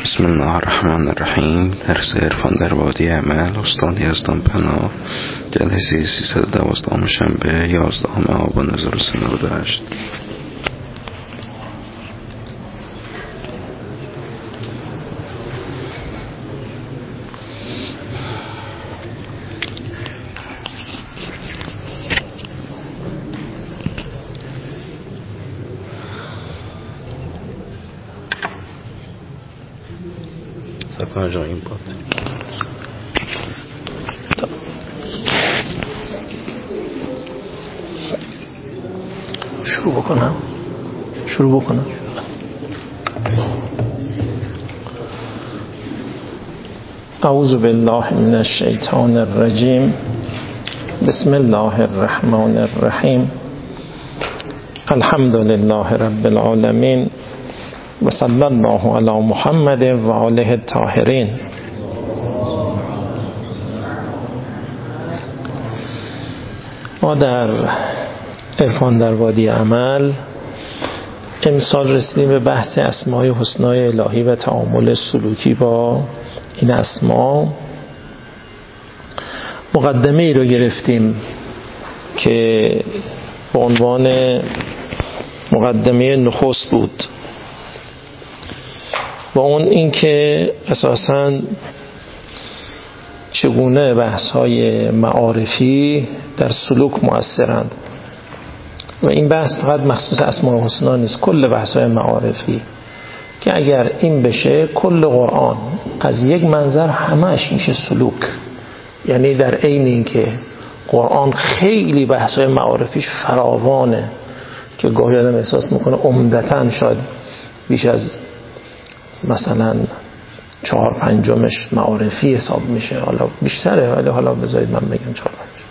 بسم الله الرحمن الرحیم. درس عرفان در وادی عمل، استاد یزدان پناه، جلسه 312 شنبه 11 آبان 1398. سفر جا این بود. شروع بکنم. اعوذ بالله من الشیطان الرجیم. بسم الله الرحمن الرحیم. الحمد لله رب العالمین و صلی الله علی محمد و آله الطاهرین. ما در عرفان در وادی عمل امسال رسیدیم به بحث اسمای حسنای الهی و تعامل سلوکی با این اسما. مقدمه ای رو گرفتیم که به عنوان مقدمه نخست بود، و اون این که اساساً چگونه بحث‌های معارفی در سلوک مؤثرند، و این بحث فقط مخصوص اسماء الحسنا نیست، کل بحث‌های معارفی، که اگر این بشه کل قرآن از یک منظر همش میشه سلوک. یعنی در عین این که قرآن خیلی بحث‌های معارفیش فراوانه که گاهی آدم احساس میکنه عمدتاً شاید بیش از مثلا 4/5 معارفی حساب میشه، حالا بیشتره، ولی حالا بذارید من بگم 4/5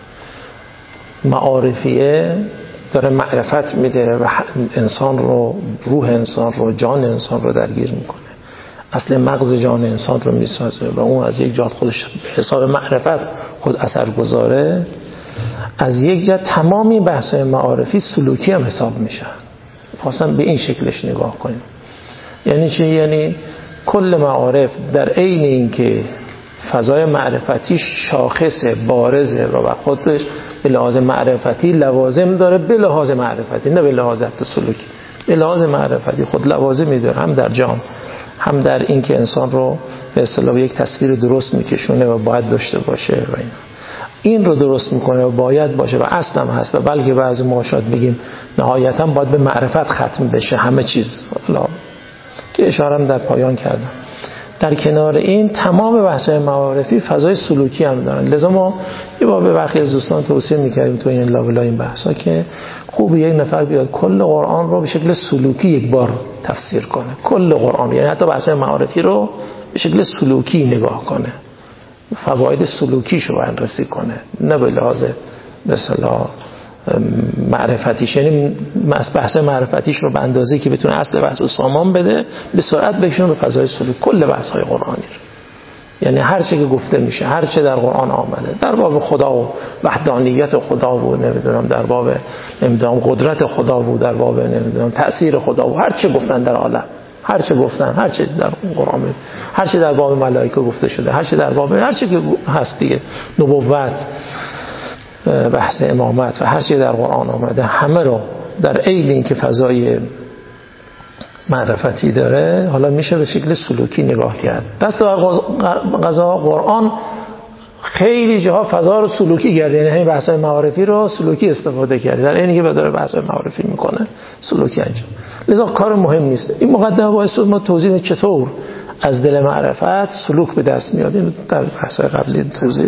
معارفیه داره معرفت میده و انسان رو، روح انسان رو، جان انسان رو درگیر میکنه، اصل مغز جان انسان رو میسازه و اون از یک جهت خودش حساب معرفت خود اثر گذاره. از یک جهت تمامی بحث معارفی سلوکی هم حساب میشه. خواستم به این شکلش نگاه کنیم. یعنی چی؟ یعنی کل معارف در عین این که فضای معرفتی شاخص بارزه و خودش به لحاظ معرفتی لوازم داره، به لحاظ معرفتی، نه به لحاظ سلوکی، به لحاظ معرفتی خود لوازمی داره، هم در جان، هم در این که انسان رو به اصطلاح یک تصویر درست میکشونه و باید داشته باشه و این رو درست میکنه و باید باشه و اصلا هست، و بلکه بعضی ما شاید بگیم نهایتا باید به معرفت ختم بشه همه چیز، که اشاره هم در پایان کردم. در کنار این تمام بحث‌های معارفی فضای سلوکی هم دارن. لذا ما یه بار به برخی از دوستان توصیه می‌کردیم تو این لابلا این بحثا که خوب یک نفر بیاد کل قرآن رو به شکل سلوکی یک بار تفسیر کنه، کل قرآن، یعنی حتی بحث‌های معارفی رو به شکل سلوکی نگاه کنه، فواید سلوکیشو بررسی کنه، نه به لحاظ مثلا معرفتیش، یعنی بحث معرفتیش رو به اندازه‌ای که بتونه اصل بحث رو سامان بده به سرعت بکشونه به فضای سلوک کل بحث‌های قرآنی رو. یعنی هر چه که گفته میشه، هر چه در قرآن آمده در باب خدا و وحدانیت خدا و نمیدونم در باب نمیدونم قدرت خدا و در باب نمیدونم تأثیر خدا و هر چه گفتن در عالم، هر چه گفتن، هر چه در قرآن، هر چه در باب ملائکه گفته شده، هر چه در باب هر چه که هست دیگه، نبوت، بحث امامت و هر چی در قرآن آمده، همه رو در عین این که فضای معرفتی داره حالا میشه به شکل سلوکی نگاه کرد. دست بر قضا قرآن خیلی جاها فضا رو سلوکی کرده، یعنی همین بحث‌های معارفی رو سلوکی استفاده کرده، در عین که داره بحث‌های معارفی میکنه سلوکی انجام. لذا کار مهم نیست. این مقدمه باعث ما توضیح چطور از دل معرفت سلوک به دست میاد. این در بحث‌های قبلی توضیح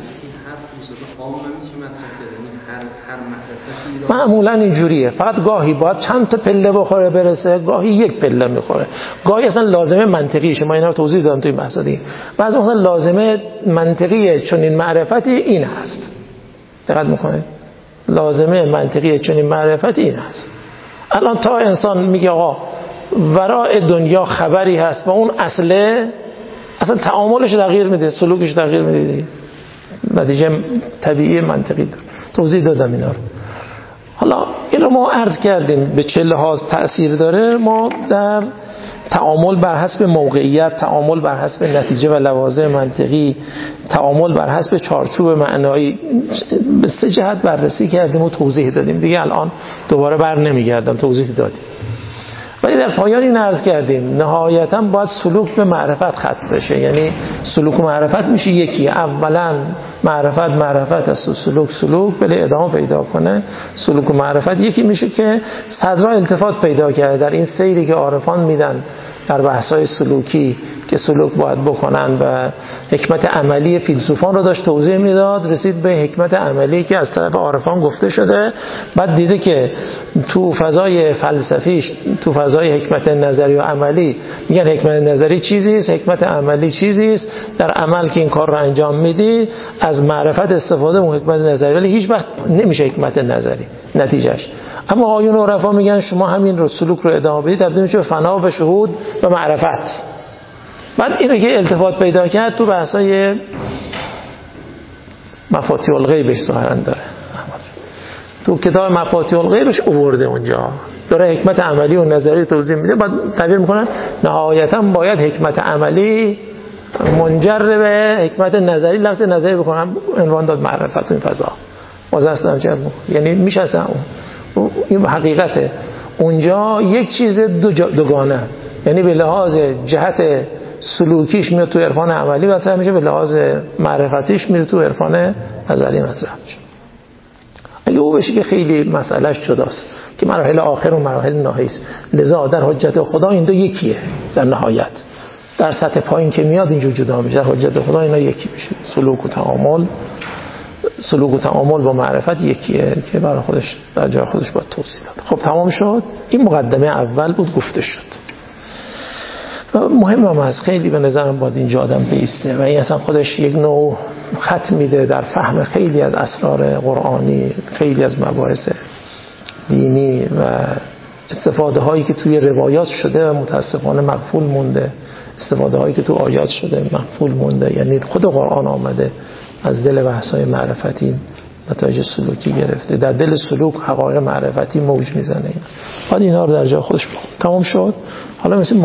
معمولا اینجوریه، فقط گاهی باید چند تا پله بخوره برسه، گاهی یک پله میخوره، گاهی اصلا لازمه منطقیشه. ما اینا رو توضیح دادم توی این بحث دیگه. بعضی مثلا لازمه منطقیه چون این معرفتی این هست، دقت میکنید، لازمه منطقیه چون این معرفتی این هست. الان تا انسان میگه آقا ورای دنیا خبری هست و اون اصلا تعاملش تغییر میده، سلوکش تغییر میده، نتیجه طبیعی منطقی داره. توضیح دادم اینا رو. حالا این رو ما عرض کردیم به چه لحاظ تأثیر داره. ما در تعامل بر حسب موقعیت، تعامل بر حسب نتیجه و لوازم منطقی، تعامل بر حسب چارچوب معنایی، به 3 جهت بررسی کردیم و توضیح دادیم. دیگه الان دوباره بر نمیگردم، توضیح دادیم. ولی در پایان این عرض کردیم نهایتاً باید سلوک به معرفت ختم بشه. یعنی سلوک و معرفت میشه یکی. اولا معرفت است و سلوک بله ادامه پیدا کنه. سلوک و معرفت یکی میشه که صدرا التفات پیدا کرده در این سیری که عارفان میدن در بحث‌های سلوکی که سلوک باید بکنن و حکمت عملی فیلسوفان رو داشت توضیح میداد، رسید به حکمت عملی که از طرف عارفان گفته شده. بعد دیده که تو فضای فلسفیش، تو فضای حکمت نظری و عملی میگن حکمت نظری چیزی است، حکمت عملی چیزی است. در عمل که این کار رو انجام میدی از معرفت استفاده و حکمت نظری، ولی هیچ وقت نمیشه حکمت نظری نتیجهش. اما آیون عرفا میگن شما همین رو سلوک رو ادامه بدید تبدیل میشه به فنا و شهود و معرفت. بعد اینو که التفات پیدا کرد تو بحثای مفاتیح الغیبش ظاهرا داره، تو کتاب مفاتیح الغیبش آورده اونجا داره حکمت عملی و نظری توضیح میده. بعد تعبیر میکنن نهایتا باید حکمت عملی منجر به حکمت نظری، لفظ نظری بکنم عنوان داد معرفت این فضا واسه یعنی میشه اصلا این حقیقته. اونجا یک چیز دوگانه، یعنی به لحاظ جهت سلوکیش میاد تو عرفان عملی مطرح میشه، به لحاظ معرفتیش میره تو عرفان نظری مطرح میشه. اگه او بشه که خیلی مسئلهش جداست که مراحل آخر و مراحل نهایی است. لذا در حجت خدا این دو یکیه در نهایت. در سطح پایین که میاد اینجور جدا میشه، در حجت خدا اینا یکی میشه. سلوک و تعامل با معرفت یکیه که برای خودش در جای خودش باید توضیح داد. خب تمام شد. این مقدمه اول بود گفته شد. مهم هم هست، خیلی به نظرم باید اینجا آدم بیسته و این اصلا خودش یک نوع خط میده در فهم خیلی از اسرار قرآنی، خیلی از مباحث دینی و استفاده هایی که توی روایات شده و متاسفانه مغفول مونده، استفاده هایی که تو آیات شده مغفول مونده. یعنی خود قرآن آمده از دل بحث‌های معرفتی نتایج سلوکی گرفته، در دل سلوک حقایق معرفتی موج میزنه. بعد اینا رو در جای خودش بخون. تمام شد. حالا مثل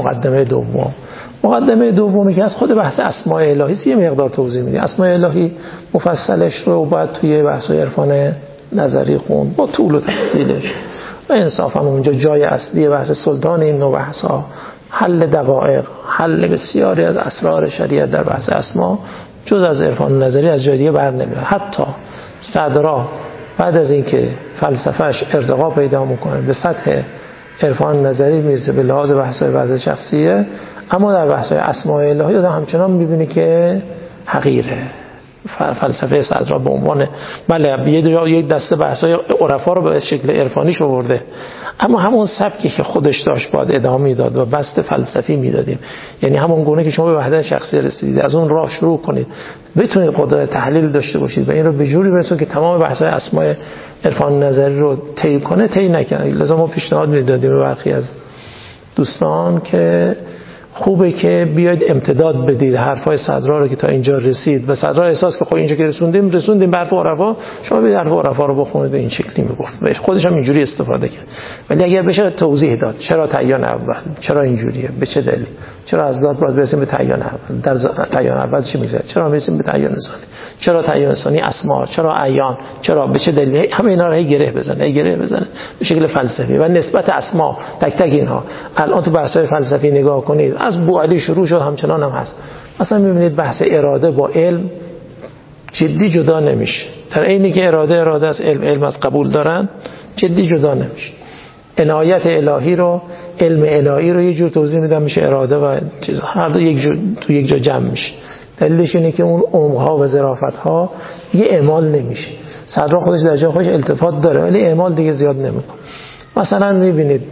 مقدمه دومی که از خود بحث اسماء الهی یه مقدار توضیح میده. اسماء الهی مفصلش رو باید توی بحث‌های عرفان نظری خوند با طول و تفصیلش و انصافا اونجا جای اصلی بحث سلطان این نوع بحث‌ها، حل دقایق، حل بسیاری از اسرار شریعت در بحث اسما جز از عرفان نظری از جای دیگه بر نمیاد. حتی صدرا بعد از اینکه فلسفهش ارتقا پیدا میکنه به سطح عرفان نظری میرسه به لحاظ بحث‌های وضع شخصیه، اما در بحث‌های اسماء الهی آدم همچنان میبینه که حقیره. فلسفه صدرا به عنوان بله یک دسته بحث‌های عرفا رو به شکل عرفانیش آورده، اما همون سبکی که خودش داشت باید ادامه میداد و بسط فلسفی میدادیم. یعنی همون گونه که شما به وحدت شخصی رسیدید از اون راه شروع کنید، بتونید قدرت تحلیل داشته باشید و این رو به جوری برسونید که تمام بحث‌های اسماء عرفان نظری رو طی کنه، طی نکنید. لذا ما پیشنهاد میدادیم به برخی از دوستان که خوبه که بیاید امتداد بدید حرفای صدرا رو که تا اینجا رسید و صدرا احساس که خب اینجا که رسوندیم به حرف عرفا، شما به حرف عرفا رو بخونید. این شکلی میگفت خودش هم اینجوری استفاده کرد. ولی اگر بشه توضیح داد چرا تعیین اول، چرا اینجوریه، به چه دلیل، چرا از ذات باید برسیم به تعیین اول، در تعیین اول چی میشه، چرا میرسیم به تعیین ثانی، چرا تعیین ثانی اسما، چرا عیان، چرا به چه دلیل، همه اینا رو گره بزنه به شکل فلسفی و نسبت اسما تک تک اینها. الان تو بحث‌های فلسفی نگاه کنید از بوعلی شروع شد، همچنان هم هست. مثلا می‌بینید بحث اراده با علم جدی جدا نمیشه. در عینی که اراده است، علم از قبول دارن، جدی جدا نمیشه. عنایت الهی رو، علم الهی رو یه جور توضیح میدن میشه اراده و چیز، هر دو تو یک جا جمع میشه. دلیلش اینه که اون عمق‌ها و ظرافت‌ها دیگه اعمال نمیشه. صدرا خودش در جای خودش التفات داره ولی اعمال دیگه زیاد نمیکنه. مثلا می‌بینید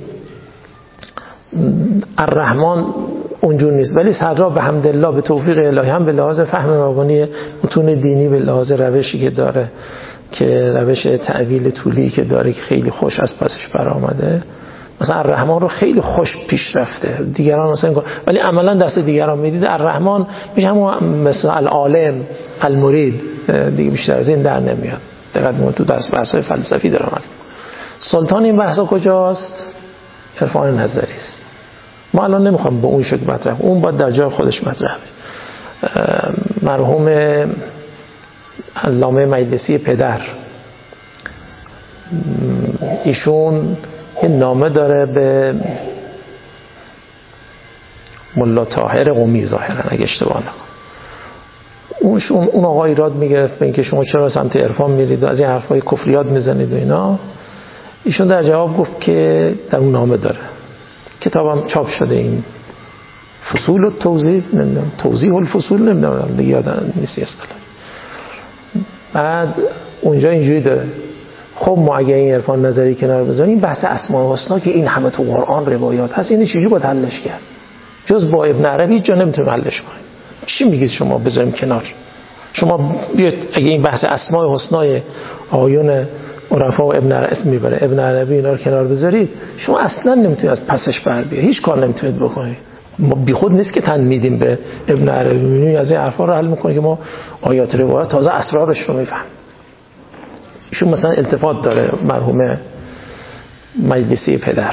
الرحمن اونجور نیست، ولی صدرا به حمدالله به توفیق الهی هم به لحاظ فهم مبانی متون دینی، به لحاظ روشی که داره که روش تعویل طولی که داره که خیلی خوش از پسش برآمده، مثلا الرحمن رو خیلی خوش پیش رفته. دیگران مثلا ولی عملا دست دیگران میدید الرحمن میشه همون مثل العالم المرید، دیگه بیشتر از این در نمیاد. دقیقاً ما تو دست بحث‌های فلسفی دارم. سلطان این بحثا کجاست؟ عرفان نظری است. ما الان نمیخوام به اون شکل مطرح، اون باید در جای خودش مطرح. مرحوم علامه مجلسی پدر، ایشون یه نامه داره به ملا طاهر قمی ظاهرا اگه اشتباه نکنم. اون آقا ایراد میگرفت به اینکه شما چرا سمت عرفان میرید و از این حرفای کفریات میزنید و اینا. ایشون در جواب گفت که در اون نامه داره، کتابم چاپ شده، این فصول و توضیح، نمیدونم توضیح الفصول، نمیدونم دیگه یادم نیست اصطلاح. بعد اونجا اینجوری داره، خب ما اگه این عرفان نظری کنار بذاریم، این بحث اسماء الحسنا که این همه تو قرآن روایات هست، اینو چجوری باید حلش کرد؟ جز با ابن عربی هیچ جا نمیتونیم حلش کنیم. چی میگید شما بذاریم کنار؟ شما بیاید اگه این بحث اسماء الحسنا آیون عرفا و ابن عربی اسم میبره، ابن عربی اینا رو کنار بذارید، شما اصلا نمیتونید از پسش بر بیاید، هیچ کار نمیتونید بکنید. ما بیخود نیست که تن میدیم به ابن عربی، میبینیم از این حرفا رو حل میکنه که ما آیات روایات تازه اسرارش رو میفهمیم. ایشون مثلا التفات داره مرحوم مجلسی پدر.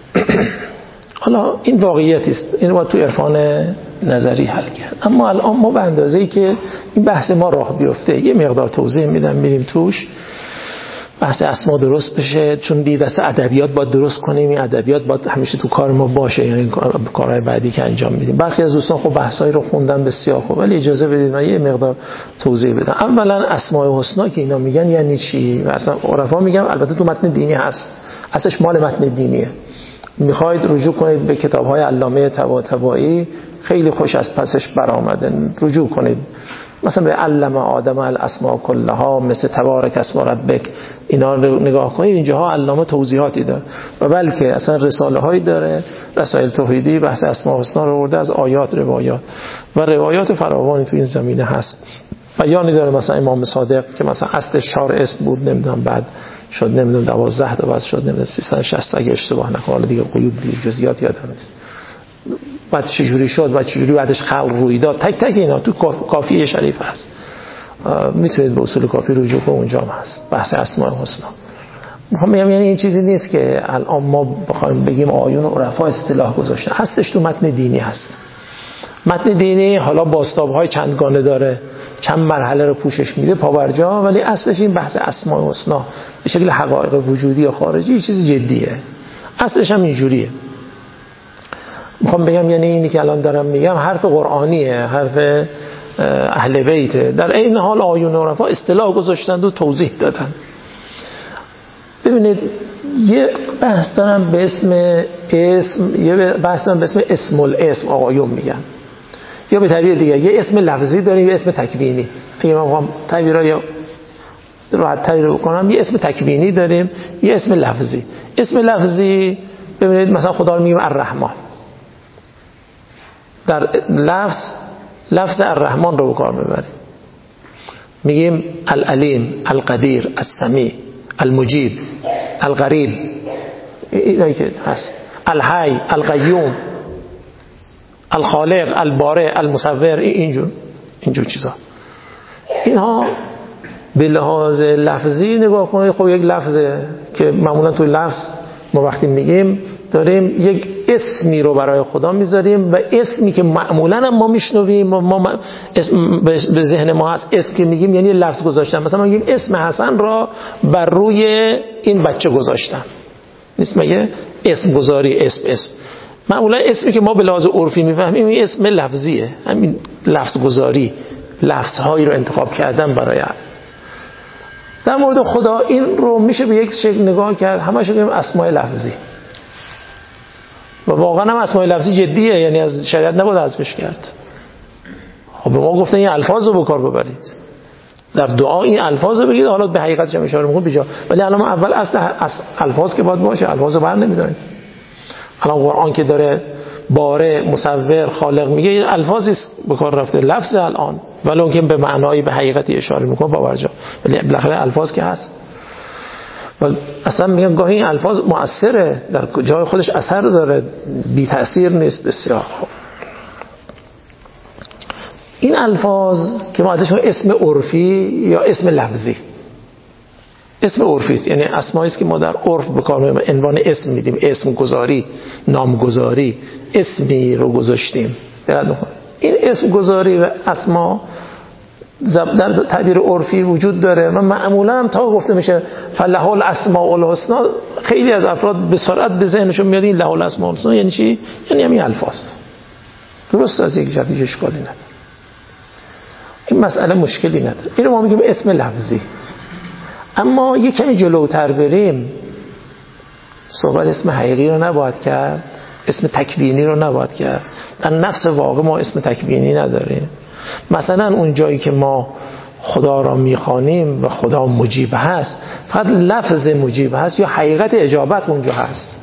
حالا این واقعیتی است، این رو باید تو عرفان نظری حل کرد. اما الان ما به اندازه‌ای که این بحث ما راه بیفته یه مقدار توضیح میدم، میریم توش، بحث اسما درست بشه، چون دیدست ادبیات باید درست کنیم، این ادبیات باید همیشه تو کار ما باشه، یعنی کارهای بعدی که انجام میدیم. برخی از دوستان خب بحثایی رو خوندن بسیار خوب، ولی اجازه بدید من یه مقدار توضیح بدم. اولا اسماء الحسنا که اینا میگن یعنی چی؟ و اصلا عرفا میگن، البته تو متن دینی هست، اصلش مال متن دینیه. میخواید رجوع کنید به کتاب‌های علامه طباطبایی، خیلی خوش از پسش برآمده، رجوع کنید مثلا به علم آدم الاسماء کلها، مثل تبارک اسم ربک، اینا رو نگاه کنید، اینجاها علامه توضیحاتی داره و بلکه اصلا رساله هایی داره، رسائل توحیدی بحث اسماء الحسنا رو برده از آیات، روایات و روایات فراوانی تو این زمینه هست. بیانی داره مثلا امام صادق که مثلا اصلش 4 اسم بود، نمیدونم بعد شد نمیدونم 12 تا، بعد شد نمیدونم 360 اگه اشتباه نکنم، حالا دیگه قیود دیگه جزئیات یادم نیست، بعد چجوری شد و چجوری بعدش خلق روی داد، تک تک اینا تو کافیه شریف هست. میتونید به اصول کافی رجوع کنید، اونجا هم هست بحث اسماء الحسنا. میگم یعنی این چیزی نیست که الان ما بخوایم بگیم آیون عرفا اصطلاح گذاشتن، هستش تو متن دینی هست. متن دینی حالا بازتاب‌های چندگانه داره، چند مرحله رو پوشش میده پاورجا، ولی اصلش این بحث اسماء الحسنا به شکل حقایق وجودی یا خارجی چیز جدیه، اصلش هم اینجوریه. میخوام بگم یعنی اینی که الان دارم میگم حرف قرآنیه، حرف اهل بیته، در این حال آیون عرفا اصطلاح گذاشتند و توضیح دادن. ببینید یه بحث دارم به اسم یه بحث دارم به اسم اسم الاسم، آقایون میگن، یا به تعبیر دیگه یه اسم لفظی داریم، یه اسم تکوینی. اگه من بخوام تعبیرای راحت تری بکنم، یه اسم تکوینی داریم، یه اسم لفظی. اسم لفظی ببینید مثلا خدا رو میگیم الرحمن، در لفظ الرحمن رو به کار میبریم، میگیم العلیم، القدیر، السمیع، المجیب، القریب، اینایی که هست، الحی، القیوم، الخالق، البارئ، المصور، اینجور چیزا. اینها به لحاظ لفظی نگاه کنید، خب یک لفظه که معمولا توی لفظ ما وقتی میگیم داریم یک اسمی رو برای خدا میذاریم و اسمی که معمولا هم ما میشنویم، ما اسم به ذهن ما هست، اسم که میگیم یعنی لفظ گذاشتن. مثلا میگیم اسم حسن را بر روی این بچه گذاشتم، نیست مگه اسم گذاری، اسم معمولا اسمی که ما به لحاظ عرفی میفهمیم این اسم لفظیه، همین لفظ گذاری، لفظهایی رو انتخاب کردن برای هم. در مورد خدا این رو میشه به یک شکل نگاه کرد، همش میگیم اسماء لفظی و واقعا هم اسماء لفظی جدیه، یعنی از شریعت نباید حذفش کرد. خب به ما گفتن این الفاظ رو به کار ببرید، در دعا این الفاظ رو بگید، حالا به حقیقتش هم اشاره میکنم بیجا، ولی الان اول اصل الفاظ که باید باشه، الفاظ رو بر نمیدارید. الان قرآن که داره بارئ، مصور، خالق میگه، الفاظی به کار رفته، لفظ الان، ولی اون که به معنایی به حقیقتی اشاره میکنه باورجا، ولی بالاخره الفاظ که هست. ولی اصلا میگم گاهی این الفاظ مؤثره، در جای خودش اثر داره، بی تأثیر نیست. بسیار خوب. این الفاظ که ما ازش اسم عرفی یا اسم لفظی، اسم عرفی است، یعنی اسمایی است که ما در عرف به کار میبریم، عنوان اسم میدیم، اسم گذاری، نامگذاری، اسمی رو گذاشتیم. این اسم گذاری و اسما در تعبیر عرفی وجود داره و معمولا هم تا گفته میشه فله الاسماء الحسنا، خیلی از افراد به سرعت به ذهنشون میاد این له الاسماء الحسنا یعنی چی؟ یعنی همین الفاظ. درست از یک جهت اشکالی نداره، این مسئله مشکلی نداره. اینو ما میگیم اسم لفظی. اما یک کمی جلوتر بریم، صحبت اسم حقیقی رو نباید کرد، اسم تکوینی رو نباید کرد. در نفس واقع ما اسم تکوینی نداریم. مثلا اون جایی که ما خدا را میخوانیم و خدا مجیب هست، فقط لفظ مجیب هست یا حقیقت اجابت اونجا هست.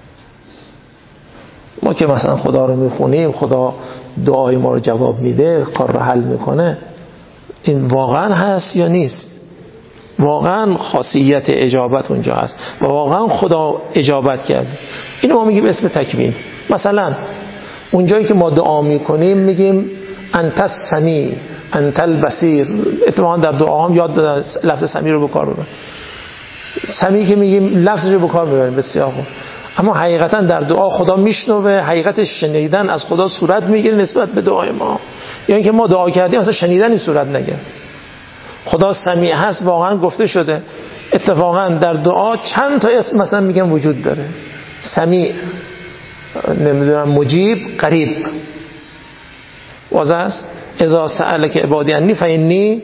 ما که مثلا خدا رو میخونیم، خدا دعای ما رو جواب میده، کار رو حل میکنه، این واقعا هست یا نیست؟ واقعا خاصیت اجابت اونجا هست و واقعا خدا اجابت کرد. اینو ما میگیم اسم تکوین. مثلا اونجایی که ما دعا میکنیم میگیم انت السمیع انت البصیر. اتفاقا در دعا هم یاد دادن لفظ سمیع رو به کار ببریم. سمیع که میگیم لفظش رو به کار ببریم، بسیار خوب. اما حقیقتا در دعا خدا میشنوه، حقیقتش شنیدن از خدا صورت میگیره نسبت به دعای ما. یعنی که ما دعا کردیم مثلا شنیدنی صورت نگیره. خدا سمیع هست، واقعا گفته شده. اتفاقا در دعا چند تا اسم مثلا میگن وجود داره، سمیع، نمیدونم، مجیب، قریب. واضح است؟ اذا سألک عبادی عنی فإنی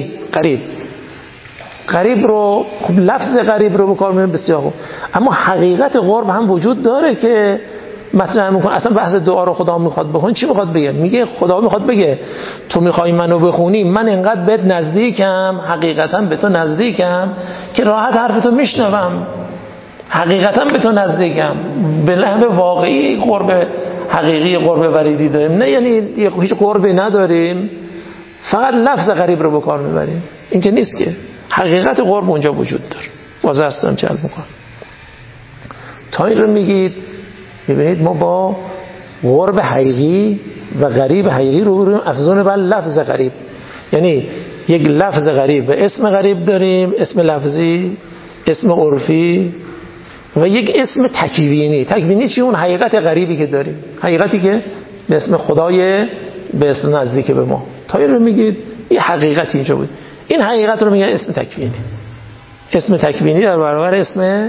قریب رو، خب لفظ قریب رو بکار میبریم، بسیار خوب. اما حقیقت قرب هم وجود داره که مطرح میکنه. اصلا بحث دعا رو خدا میخواد بکنه، چی میخواد بگه؟ میگه خدا میخواد بگه تو میخوای منو بخونی، من انقدر بهت نزدیکم، حقیقتا به تو نزدیکم که راحت حرفتو میشنوم، حقیقتا به تو نزدیکم. به لحظه واقعی قرب حقیقی، قرب وریدی داریم، نه یعنی هیچ قربی نداریم، فقط لفظ قریب رو به کار میبریم. این که نیست که حقیقت قرب اونجا وجود داره. واضح هستم چه میکنم؟ تا این رو میگید، میبینید ما با قرب حقیقی و غریب حقیقی رو بریم افزون بر لفظ غریب. یعنی یک لفظ غریب و اسم غریب داریم، اسم لفظی، اسم عرفی و یک اسم تکوینی. تکوینی چی؟ اون حقیقت غریبی که داریم، حقیقتی که به اسم خدای به اسم نزدیک به ما. تا این رو میگید یه حقیقت اینجا بود، این حقیقت رو میگن اسم تکوینی. اسم تکوینی در برابر اسم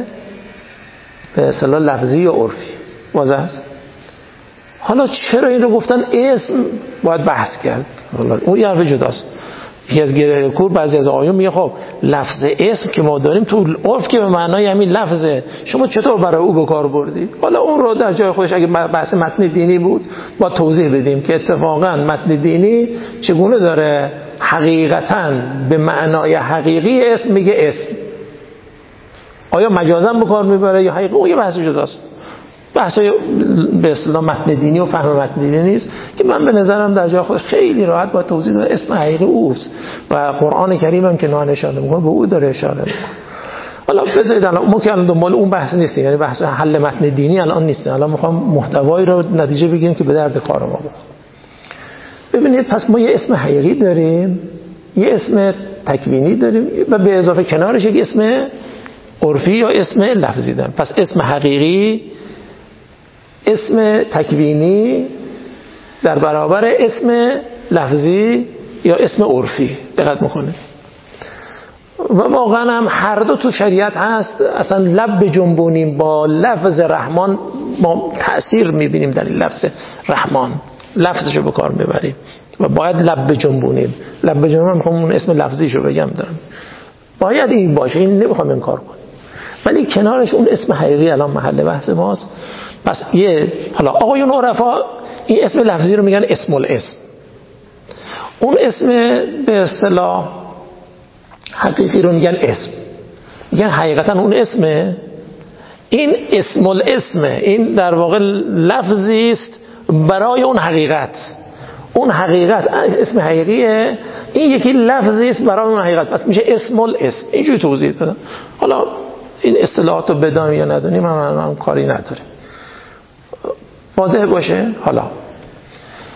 به اصطلاح لفظی یا عرفی. واضح است؟ حالا چرا این رو گفتن اسم باید بحث کرد، اون یه حرف جداست. یکی از گره کور بعضی از آیون میگه خب لفظ اسم که ما داریم تو عرف که به معنای همین لفظه، شما چطور برای او به کار بردید؟ حالا اون رو در جای خودش اگه بحث متن دینی بود با توضیح بدیم که اتفاقا متن دینی چگونه داره حقیقتا به معنای حقیقی اسم میگه اسم، آیا مجازا به کار میبره یا حقیقی؟ اون یه بحث جداست. بحثای به اصطلاح متن دینی و فهم متن دینی نیست که من به نظرم در جای خودش خیلی راحت با توضیح داره. اسم حقیقی اوست و قرآن کریم هم که نان اشاره میکنه به او داره اشاره میکنه. حالا بذارید الان ما که الان دنبال اون بحث نیستیم، یعنی بحث حل متن دینی الان نیستیم، الان میخوام محتوایی رو نتیجه بگیریم که به درد کار ما بخوره. ببینید پس ما یه اسم حقیقی داریم، یه اسم تکوینی داریم و به اضافه کنارش یک اسم عرفی یا اسم لفظی داریم. پس اسم حقیقی، اسم تکوینی در برابر اسم لفظی یا اسم عرفی. دقت میکنه و واقعا هم هر دو تو شریعت هست. اصلا لب بجنبونیم با لفظ رحمان، ما تأثیر میبینیم در این لفظ رحمان، لفظشو به کار میبریم و باید لب بجنبونیم. لب بجنبونیم میخوام اون اسم لفظیشو بگم دارم، باید این باشه، این نمیخوام انکار کنم، ولی کنارش اون اسم حقیقی الان محل بحث ماست. پس حالا آقایون عرفا این اسم لفظی رو میگن اسم الاسم، اون اسم به اصطلاح حقیقی رو میگن اسم، میگن حقیقتا اون اسمه. این اسم الاسمه، این در واقع لفظی است برای اون حقیقت. اون حقیقت اسم حقیقیه، این یکی لفظی است برای اون حقیقت، پس میشه اسم الاسم. اینجوری توضیح دادم. حالا این اصطلاحات رو بدانیم یا ندانیم هم کاری نداره، واضح باشه. حالا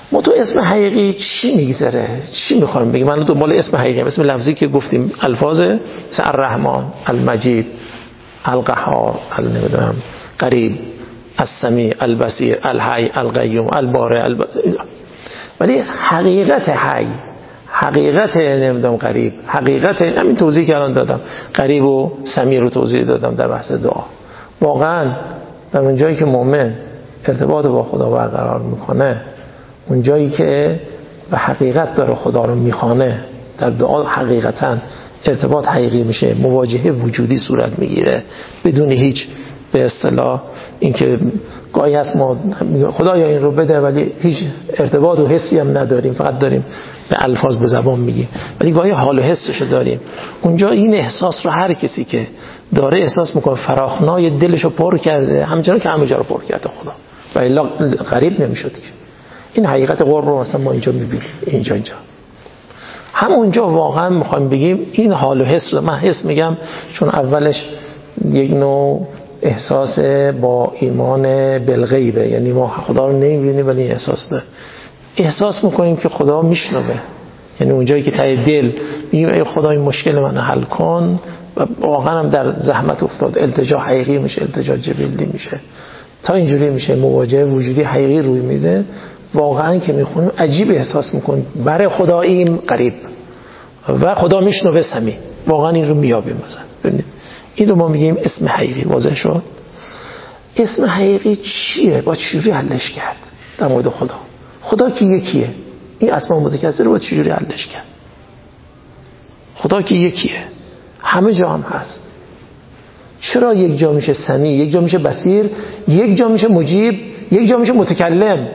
ما تو اسم حقیقی چی میگذره؟ چی میخوایم بگیم؟ من دنبال اسم حقیقی، اسم لفظی که گفتیم الفاظ مثل الرحمن، المجید، القهار، نمیدونم قریب، السمیع، البصیر، الحی، القیوم، البارئ، ولی حقیقت حی، حقیقت نمیدونم قریب، حقیقت همین توضیح که الان دادم، قریب و سمیع رو توضیح دادم در بحث دعا. واقعا در اون جایی که مؤمن ارتباط با خدا برقرار میکنه، اون جایی که به حقیقت داره خدا رو میخوانه، در دعا حقیقتا ارتباط حقیقی میشه، مواجهه وجودی صورت میگیره بدون هیچ به اصطلاح اینکه گاهی هست ما خدایا این رو بده ولی هیچ ارتباط و حسی هم نداریم، فقط داریم به الفاظ به زبان میگیم، ولی گاهی حال و حسش داریم. اونجا این احساس رو هر کسی که داره احساس میکنه فراخنای دلش رو پر کرده، همچنان که همه جا رو پر کرده خدا، و الا غریب نمیشد که. این حقیقت قرب رو مثلا ما اینجا میبینیم، اینجا همونجا واقعا میخوایم بگیم این حال و حس رو، من حس میگم چون اولش یک نوع احساس با ایمان بالغیبه، یعنی ما خدا رو نمیبینیم ولی احساس داره، احساس میکنیم که خدا میشنوه، یعنی اونجایی که ته دل میگیم ای خدا این مشکل من حل کن، و واقعا هم در زحمت افتاد، التجا حقیقی میشه، التجا جبلی میشه، تا اینجوری میشه مواجهه وجودی حقیقی روی میده. واقعا که میخونیم عجیب احساس میکنیم برای خدا این قریب و خدا میشنوه سمیع، واقعا این رو میابیم. مثلا ببینید این رو ما میگیم اسم حقیقی. واضح شد اسم حقیقی چیه؟ با چجوری حلش کرد در مورد خدا؟ خدا که یکیه، این اسماء متکثر رو با چجوری حلش کرد؟ خدا که یکیه، همه جا هم هست، چرا یک جا میشه سمیع، یک جا میشه بصیر، یک جا میشه مجیب، یک جا میشه متکلم؟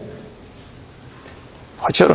چرا؟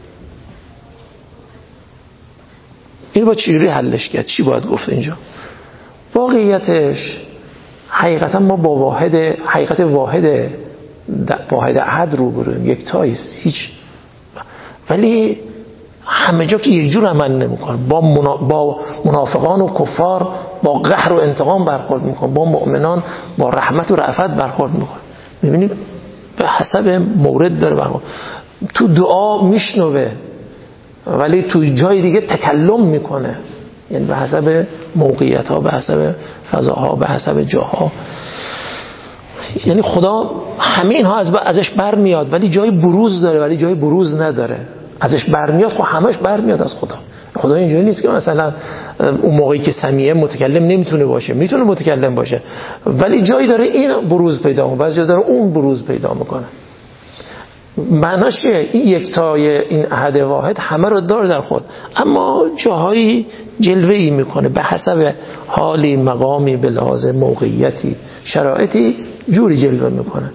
این با چجوری حلش کرد؟ چی باید گفت اینجا؟ واقعیتش حقیقتا ما با حقیقت واحد احد روبرویم، یک تایست، هیچ، ولی همه جا که یک جور عمل نمی‌کنه، با منافقان و کفار با قهر و انتقام برخورد می‌کنه، با مؤمنان با رحمت و رأفت برخورد می‌کنه. می‌بینید به حسب مورد داره برخورد. تو دعا میشنوه ولی تو جای دیگه تکلم میکنه، یعنی به حسب موقعیت ها، به حسب فضاها، به حسب جاها. یعنی خدا همه اینها ازش برمیاد ولی جای بروز داره ولی جای بروز نداره. ازش برمیاد خب همش برمیاد از خدا. خدا اینجوری نیست که مثلا اون موقعی که سمیعه متکلم نمیتونه باشه، میتونه متکلم باشه ولی جایی داره این بروز پیدا میکنه، بعضی جا داره اون بروز پیدا میکنه. معناش این یکتای این احد واحد همه رو داره در خود، اما جاهایی جلوه‌ای میکنه به حسب حالی، مقامی، به لحاظ موقعیتی، شرایطی جوری جلوه میکنه.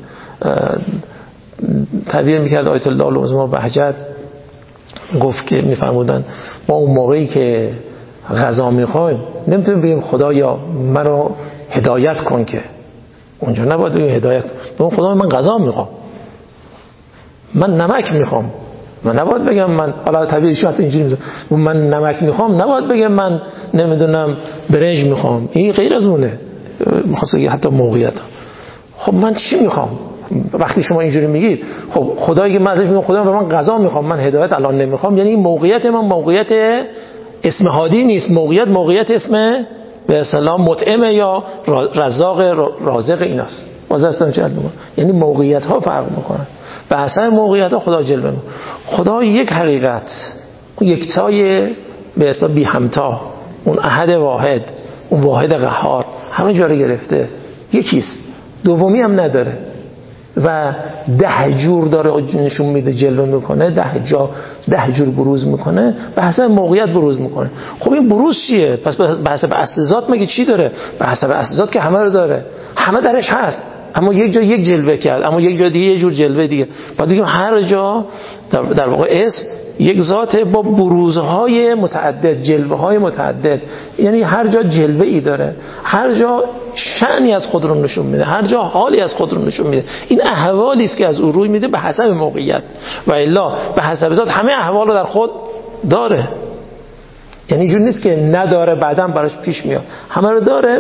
تعبیر میکرد آیت الله العظما بهجت، گفت که میفرمودن ما اون موقعی که غذا میخوایم نمیتونیم بگیم خدایا منو هدایت کن، که اونجا نباید بگیم هدایت، بگیم خدا من غذا میخوام، من نمک میخوام، من نباید بگم من، حالا طبیعیش وقت اینجوری میگم من نمک میخوام، نباید بگم من نمیدونم برنج میخوام، این غیر از اونه، میخواست بگه حتی موقعیت. خب من چی میخوام؟ وقتی شما اینجوری میگید خب خدایی که من میگم خدا به من غذا میخوام، من هدایت الان نمیخوام، یعنی این موقعیت من موقعیت اسم هادی نیست، موقعیت اسم به اصطلاح مطعم یا رزاق رازق ایناست. واضح است چه علمه؟ یعنی موقعیت ها فرق میکنن، به حسب موقعیت ها خدا جلوه میکنه. خدا یک حقیقت، اون یکتای به اصطلاح بی همتا، اون احد واحد، اون واحد قهار، همه جا رو گرفته، یکیست، دومی هم نداره و 10 جور داره نشون میده، جلوه میکنه، 10 جور بروز میکنه، به حسب موقعیت بروز میکنه. خب این بروز چیه؟ پس به حسب اصل ذات مگه چی داره؟ به حسب اصل ذات که همه رو داره، همه درش هست، اما یک جا یک جلوه کرد، اما یک جا دیگه یه جور جلوه دیگه. بعد بگیم هر جا در واقع اسم یک ذات با بروزهای متعدد، جلوه‌های متعدد، یعنی هر جا جلوه‌ای داره، هر جا شأنی از خود رو نشون میده، هر جا حالی از خود رو نشون میده. این احوالی است که از او روی میده به حسب موقعیت، و الا به حسب ذات همه احوال رو در خود داره. یعنی اینجوری نیست که نداره بعداً براش پیش میاد، همه رو داره،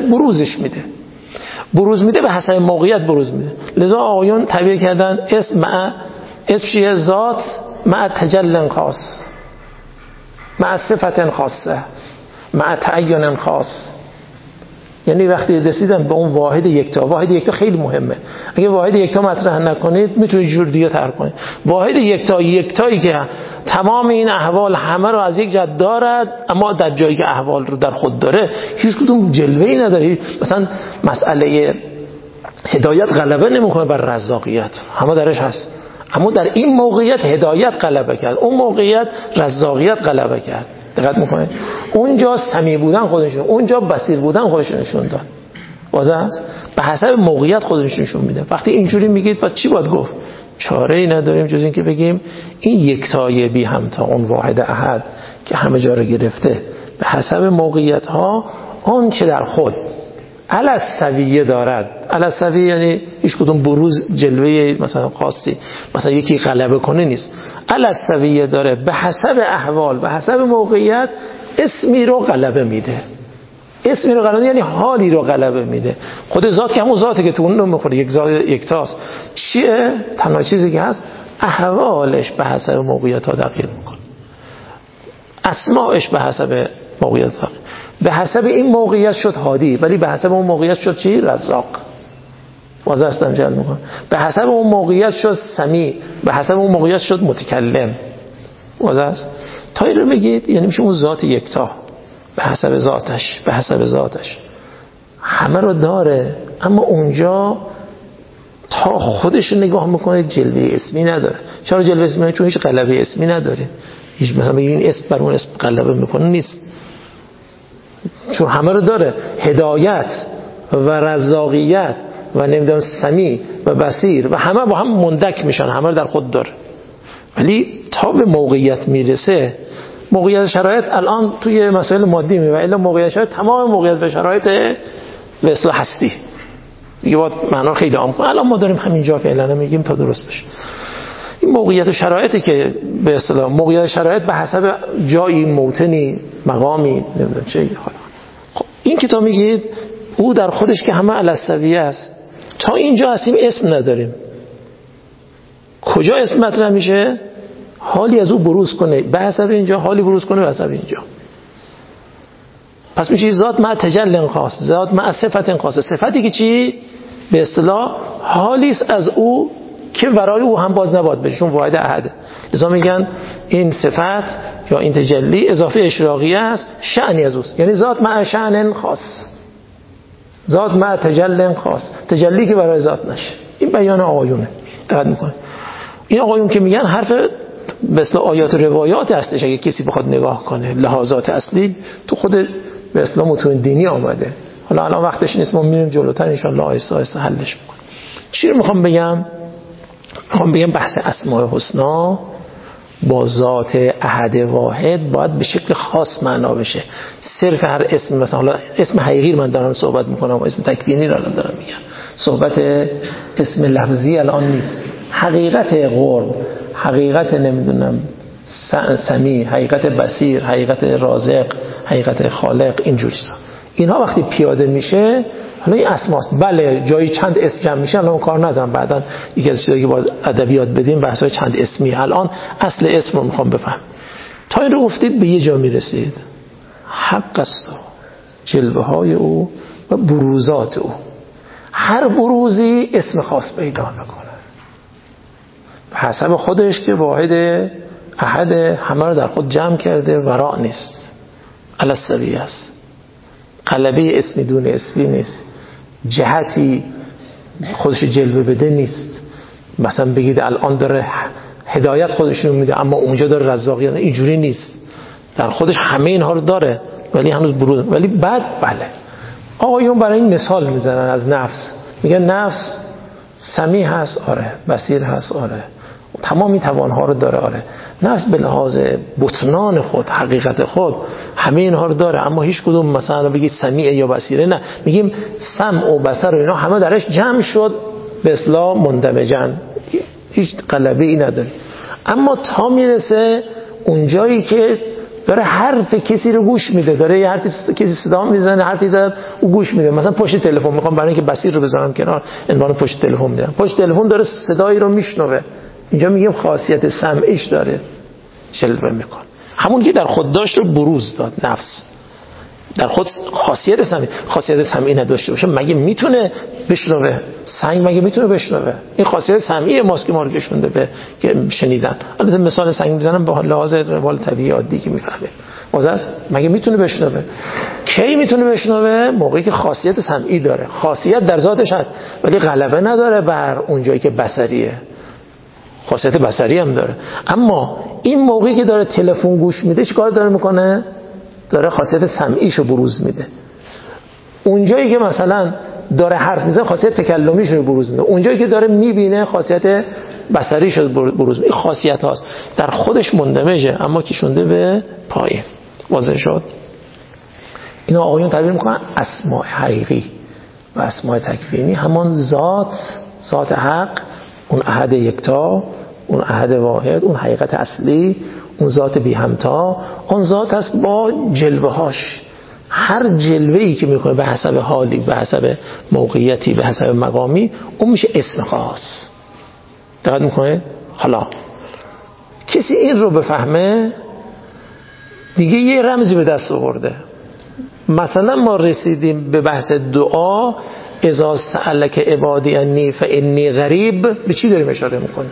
بروز میده به حسب موقعیت بروز میده. لذا آقایان تعبیر کردن اسم اسم چیه؟ ذات مع تجل خاص، مع صفت خاصه، مع تعین خاص. یعنی وقتی رسیدن به اون واحد یکتا، واحد یکتا خیلی مهمه. اگه واحد یکتا مطرح نکنید میتونید جور دیگه تر کنید. واحد یکتا، یکتایی که تمام این احوال همه رو از یک جهت دارد، اما در جایی که احوال رو در خود داره هیچ کدوم جلوه‌ای نداره. مثلا مسئله هدایت غلبه نمیکنه بر رزاقیت، همه درش هست، اما در این موقعیت هدایت غلبه کرد، اون موقعیت رزاقیت غلبه کرد. دقت میکنه اونجا سمیع بودن خودشون، اونجا بصیر بودن خودشون نشون داد. واضح است؟ به حسب موقعیت خودشون نشون میده. وقتی اینجوری میگید پس چی باید گفت؟ چاره‌ای نداریم جز این که بگیم این یکتای بی همتا، اون واحد احد که همه جا رو گرفته، به حسب موقعیت ها آن چه در خود الاسویه دارد. الاسویه یعنی هیچ کدوم بروز جلوه مثلا خاصی، مثلا یکی غلبه کنه نیست. الاسویه داره، به حسب احوال، به حسب موقعیت اسمی رو غلبه میده. اسمی رو غلبه یعنی حالی رو غلبه میده. خود ذات که همون ذاتی که تو اون نمیخوره، یک ذات یکتاست. چیه؟ تنها چیزی که هست احوالش به حسب موقعیت ها تغییر میکنه، اسماءش به حسب موقعیت ها. به حسب این موقعیت شد هادی، ولی به حسب اون موقعیت شد چی؟ رزاق. واضح است جل میکنه. به حسب اون موقعیت شد سمیع، به حسب اون موقعیت شد متکلم. واضح است؟ تا این رو بگید یعنی میشه اون ذات یکتا، به حسب ذاتش، به حسب ذاتش همه رو داره، اما اونجا تا خودش رو نگاه میکنه جلوه اسمی نداره. چرا جلوه اسمی نداره؟ چون هیچ غلبه اسمی نداره. هیچ مثلا بگید این اسم بر اون اسم غلبه میکنه نیست، چون همه رو داره. هدایت و رزاقیت و نمیدونم سمیع و بصیر و همه با هم مندک میشن، همه رو در خود داره. ولی تا به موقعیت میرسه، موقعیت شرایط الان توی مسائل مادی میبینه، الا موقعیت شرایط تمام موقعیت و شرایط به اصطلاح هستی دیگه باید معنا خیلی عام کنه. الان ما داریم همینجا فعلا میگیم تا درست بشه. این موقعیت و شرایطی که به اصطلاح موقعیت شرایط به حسب جایی، موطنی، مقامی، نمیدونم چه حالا. خب این که تا میگید او در خودش که همه الاسویه است، تا اینجا هستیم اسم نداریم. کجا اسم مطرح میشه؟ حالی از او بروز کنه به حسب اینجا، حالی بروز کنه به حسب اینجا. پس میشه ذات مع تجل خاص، ذات مع صفت خاص. صفتی که چی؟ به اصطلاح حالی است از او که برای او هم باز نباید بشه، چون واحد احد. لذا میگن این صفت یا این تجلی اضافه اشراقیه است، شأنی از اوست. یعنی ذات مع شأن خاص، ذات مع تجل خاص، تجلی که برای ذات نشه. این بیان آقایونه. دقت میکنه این آقایون که میگن حرف به اصطلاح آیات و روایات هستش. اگه کسی بخواد نگاه کنه لحاظات اصلی تو خود به اصطلاح متون دینی آمده. حالا الان وقتش نیست، ما میریم جلوتر ان شاء الله آهسته آهسته حلش میکنیم. چی رو میخوام بگم؟ میخوام بگم بحث اسماء الحسنا با ذات احد واحد باید به شکل خاص معنا بشه. صرف هر اسم، مثلا حالا اسم حقیقی من دارم صحبت میکنم و اسم تکوینی رو الان دارم میگم، صحبت اسم لفظی الان نیست. حقیقت قرب، حقیقت نمیدونم سمیع، حقیقت بصیر، حقیقت رازق، حقیقت خالق، اینجور چیزا، اینها وقتی پیاده میشه حالا این اسماست. بله جایی چند اسم جمع میشه، الان کار ندارم، بعداً یکی از چیزایی که باید ادبیات بدیم بحثای چند اسمی. الان اصل اسم رو میخوام بفهم. تا این رو گفتید به یه جا میرسید، حق است، جلوه های او و بروزات او. هر بروزی اسم خاص پیدا میکنه به حسب خودش که واحد احد همه رو در خود جمع کرده، وراء نیست، الاسویه است. غلبه اسمی دون اسمی نیست، جهتی خودش جلوه بده نیست. مثلا بگید الان داره هدایت خودشون میده اما اونجا داره رزاقیت، اینجوری نیست. در خودش همه اینها رو داره ولی هنوز برود. ولی بعد بله آقایون برای این مثال میزنن از نفس، میگن نفس سمیع هست، آره، بصیر هست، آره، تمام این توانها رو داره، آره. نفس به لحاظ بطنان خود، حقیقت خود همه اینها رو داره، اما هیچ کدوم مثلا بگید سمیع یا بصیره نه، میگیم سمع و بصر و اینا همه درش جمع شد به اصطلاح مندمجن، هیچ غلبه ای نداره. اما تا میرسه اونجایی که داره حرف کسی رو گوش میده، داره یه حرفی کسی صدا میزنه، حرفی زد او گوش میده. مثلا پشت تلفن، میخوام برای اینکه بصیر رو بذارم کنار عنوان پشت تلفن میذارم، پشت تلفن داره صدایی رو میشنوه، اینجا میگیم خاصیت سمعیش داره جلوه میکنه، همون که در خود داشت رو بروز داد. نفس در خود خاصیت سمعی نداشته باشه مگه میتونه بشنوه؟ سنگ مگه میتونه بشنوه؟ این خاصیت سمعی ماست که ما رو کشونده به شنیدن. البته مثال سنگ میزنم به لحاظ روال طبیعی عادی که میفهمه. مگه میتونه بشنوه؟ کی میتونه بشنوه؟ موقعی که خاصیت سمعی داره. خاصیت در ذاتش هست ولی غلبه نداره بر اون جایی که بصریه. خاصیت بصری هم داره، اما این موقعی که داره تلفن گوش میده چیکار داره میکنه؟ داره خاصیت سمعیشو بروز میده. اونجایی که مثلا داره حرف میزنه خاصیت تکلمیشو بروز میده، اونجایی که داره میبینه خاصیت بصریشو بروز میده. این خاصیت هاست در خودش مندمجه اما کشونده به پایین. واضح شد؟ اینا آقایون تعبیر میکنن اسماء حقیقی و اسماء تکوینی. همان ذات حق، اون احد یکتا، اون احد واحد، اون حقیقت اصلی، اون ذات بی همتا، اون ذات هست با جلوه هاش. هر جلوه ای که میکنه به حسب حالی، به حسب موقعیتی، به حسب مقامی، اون میشه اسم خاص. دقت میکنه؟ حالا کسی این رو بفهمه دیگه یه رمزی به دست آورده. مثلا ما رسیدیم به بحث دعا، اذا سألک عبادی انی فانی قریب، به چی داریم اشاره میکنیم؟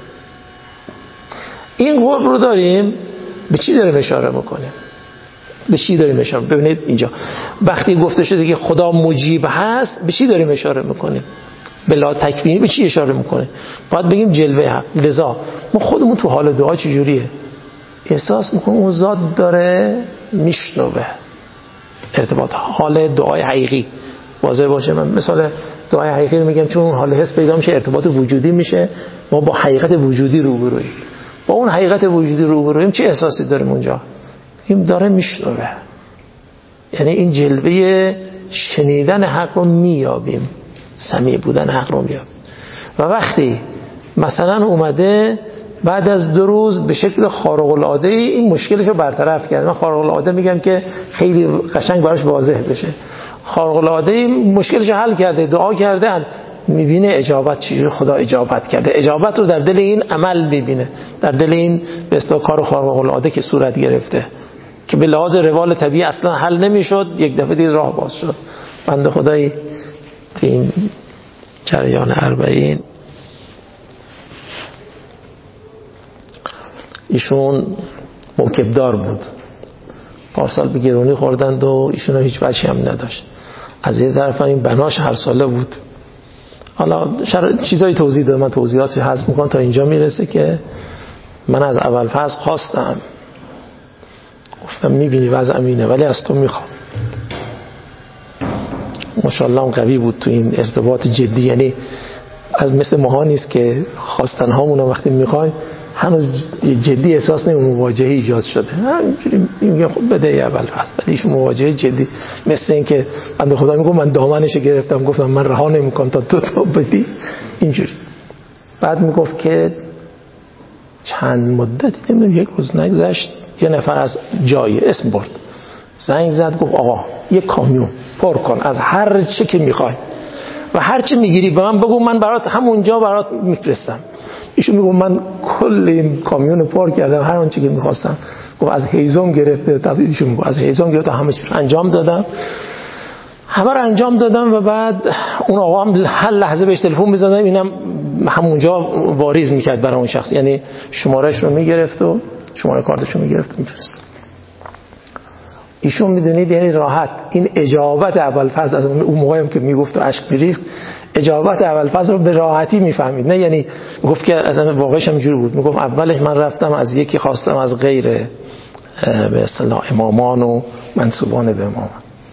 این قرب رو داریم، به چی داریم اشاره میکنیم؟ به چی داریم اشاره؟ ببینید اینجا وقتی گفته شده که خدا مجیب هست، به چی داریم اشاره میکنیم؟ به لحاظ تکوینی به چی اشاره میکنیم؟ باید بگیم جلوه حق. لذا ما خودمون تو حال دعا چجوریه؟ احساس میکنیم اون ذات داره میشنوه. ارتباط حال دعای حقیقی واضح باشه. من مثلا دعای حقیقی رو میگم چون اون حال حس پیدا میشه، ارتباط وجودی میشه، ما با حقیقت وجودی روبرویم. با اون حقیقت وجودی روبرویم چه احساسی داریم اونجا؟ این داره میشنوه، یعنی این جلوه شنیدن حق رو میابیم، سمیع بودن حق رو میابیم. و وقتی مثلا اومده بعد از 2 روز به شکل خارق العاده این مشکلش رو برطرف کرد. من خارق العاده میگم که خیلی قشنگ براش واضح بشه. خارق العاده مشکلش رو حل کرده، دعا کرده، میبینه اجابت چجوری خدا اجابت کرده. اجابت رو در دل این عمل میبینه، در دل این به اصطلاح کار خارق العاده که صورت گرفته که به لحاظ روال طبیعی اصلا حل نمیشد، یک دفعه دید راه باز شد. بنده خدایی تو این جریان 40 ایشون موکبدار بود، پارسال به گرونی خوردند و ایشون هیچ بچه‌ای هم نداشت. از یه طرف این بناش هر ساله بود. حالا چیزایی توضیح دادم، من توضیحاتی حذف میکنم تا اینجا میرسه که من از اول فصل خواستم، گفتم میبینی وضعم اینه ولی از تو میخوام. ماشاءالله اون قوی بود تو این ارتباط جدی، یعنی از مثل ماها نیست که خواستن هامون وقتی میخوایم هنوز جدی احساس نمی، مواجهه ایجاد شده. همینجوری میگم خب بده اول فصل، ولی ایشون مواجهه جدی، مثل این که بنده خدا میگم من دامنش گرفتم گفتم من رها نمیکنم تا تو بدی، اینجوری. بعد میگفت که چند مدتی نمیدونم یک روز نگذشت یه نفر از جای اسم برد، زنگ زد گفت آقا یک کامیون پر کن از هر چه که میخوای و هر چه میگیری به من بگو، من برات همونجا برات میفرستم. ایشون میگه من کل این کامیون پر کردم، هر آنچه که میخواستم. گفت از هیزم گرفته، ایشون میگه از هیزم گرفته همه چیز انجام دادم، همه رو انجام دادم. و بعد اون آقا هم هر لحظه بهش تلفن می‌زدم، اینم همونجا واریز میکرد برای اون شخص، یعنی شمارهش رو میگرفت و شماره کارتش رو میگرفت و میفرست. ایشون میدونید یعنی راحت این اجابت اول فاز از اون موقعی هم که میگفت و اشک میریخت، اجابت اول فاز رو به راحتی میفهمید. نه یعنی گفت که اصلا واقعش هم جوری بود، میگفت اولش من رفتم از یکی خواستم از غیر به اصطلاح امامان و منسوبان به امام،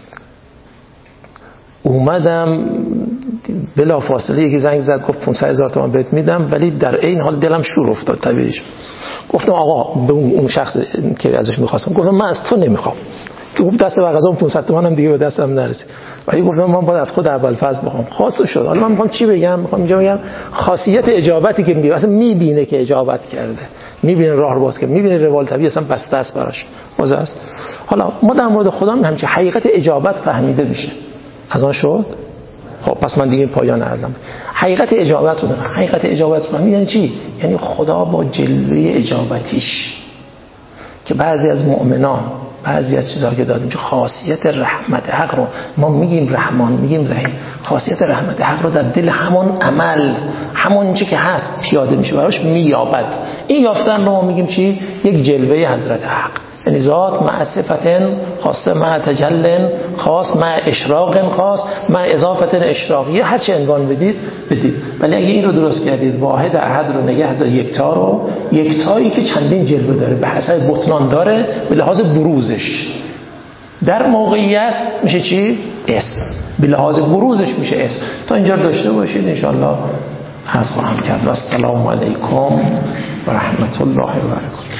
اومدم بلا فاصله یکی زنگ زد گفت 500,000 تومان بهت میدم، ولی در این حال دلم شور افتاد طبیعیش. گفتم آقا به اون شخص که ازش میخواستم، گفتم من از تو نمیخوام. گفت دست بغضم 500 تومان هم دیگه به دستم نرسید، ولی گفتم من باید از خود اول فاز بخوام. خواست شد. حالا من میخوام چی بگم؟ میخوام اینجا بگم خاصیت اجابتی که میگه، اصلا میبینه که اجابت کرده، میبینه راه رو باز کرده، میبینه روال طبیعی اصلا بسته است براش، واضح است. حالا ما در مورد خدا هم همچین حقیقت اجابت فهمیده میشه. از آن شد خب پس من دیگه پایان عرضم. حقیقت اجابت رو دارم. حقیقت اجابت رو یعنی چی؟ یعنی خدا با جلوه اجابتیش که بعضی از مؤمنان بعضی از چیزها که دادیم که خاصیت رحمت حق رو ما میگیم رحمان میگیم رحیم، خاصیت رحمت حق رو در دل همون عمل همون چی که هست پیاده میشه براش مییابد. این یافتن رو ما میگیم چی؟ یک جلوه حضرت حق، یعنی ذات مع صفتن خاصه مع تجلن خاص مع اشراق خاص مع اضافت اشراقیه، هر چه عنوان بدید. ولی اگه این رو درست کردید واحد احد رو نگه دار، یکتا رو، یکتایی که چندین جلوه داره به حسب بطنان داره به لحاظ بروزش در موقعیت میشه چی؟ اسم. به لحاظ بروزش میشه اسم. تا اینجا داشته باشید ان شاء الله از خواهم کرد. و السلام علیکم و رحمت الله و برکاته.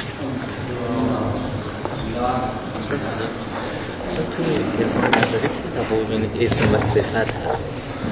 توی نظری تفاوت بین اسم و صفت هست.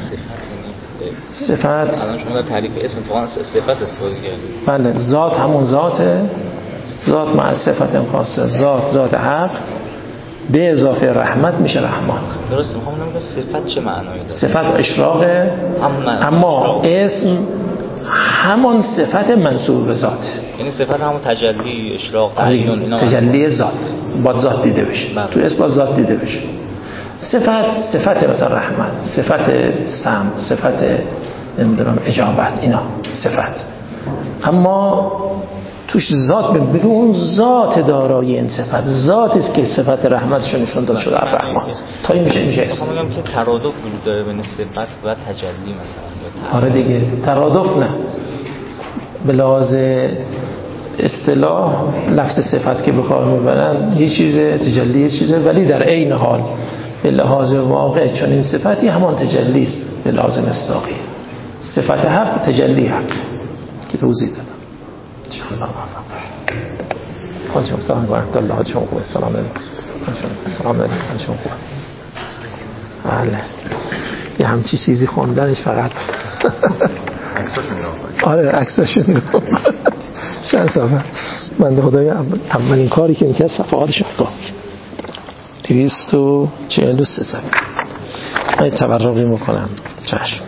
صفت الان شما در تعریف اسم واقعا صفت استفاده کردید. بله، ذات همون ذاته، ذات مع صفت خاصه، ذات حق به اضافه رحمت میشه رحمان. درسته. میخوام بگم صفت چه معنایی داره؟ صفت اشراقه، اما اسم همون صفت منصوب به ذات، یعنی صفت همون تجلی اشراق تعیین اینا تجلی ذات با ذات دیده بشه. تو اسم با ذات دیده بشه. صفت مثلا رحمت، صفت سمع، صفت نمیدونم اجابت، اینا صفت، اما توش ذات بگو اون ذات دارای این صفت، ذاتی است که صفت رحمتش نشون داده شده الرحمن. تا این میشه اسم. میگم که ترادف وجود داره بین صفت و تجلی مثلا. آره دیگه، ترادف نه به لحاظ اصطلاح لفظ صفت که به کار میبرن یه چیزه، تجلی یه چیزه، ولی در عین حال به لحاظ واقع چون این صفتی همان تجلی است به لحاظ مصداقی. صفت حق تجلی حق که توضیح دادم. انشاءالله موفق باشید. خانم سلام علیکم. الله حاجتون خوبه. سلام علیکم. سلام علیکم. حالشون خوبه. بله. یه همچی چیزی خوندنش فقط آره عکساشو نگاه. چند صفحه بنده خدای اولین کاری که میکرد صفحاتش نگاه کرد. 243 صفحه. من تبرقی میکنم. چشم.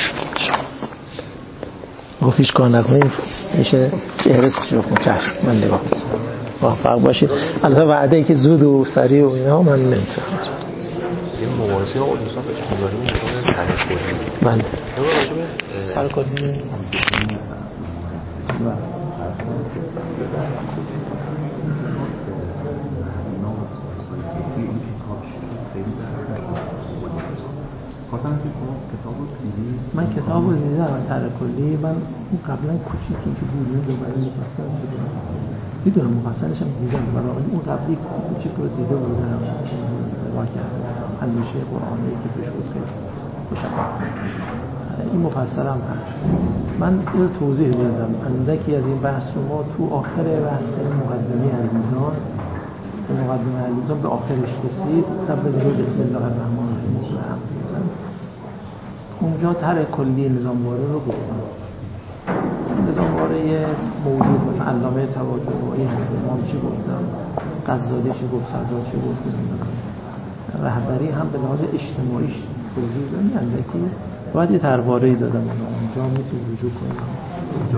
گفت هیچ کار نکنیم میشه چهرهش رو چشم. من نگاه موفق باشید. البته وعده ای که زود و سریع و اینا من نمیتونم. این مبارزه اون دوستان که داریم میتونه تعریف کنیم. بله. فرق کنیم. من کتاب رو دیدم طرح کلی. من اون قبلا کوچیکی که بود دوباره مفصل دیدم. میدونم مفصلش هم دیدم، برای اون قبلی کوچیک رو دیده بودم. واقعا اندیشه قرآنی که توش بود خیلی خوشم اومد. این مفصل هم هست. من اینو توضیح دادم اندکی از این بحث رو. ما تو آخر بحث مقدمه المیزان به آخرش رسید. قبل از بسم الله الرحمن الرحیم سوره همزه اونجا طرح کلی نظامواره رو گفتم. نظامواره موجود مثلا علامه طباطبایی هست، امام چی گفتم، غزالی چی گفت، سردار چی گفت، رهبری هم به لحاظ اجتماعیش توضیح دادم. اندکی باید یه طرحواره‌ای دادم اونجا میتونید رجوع کنید.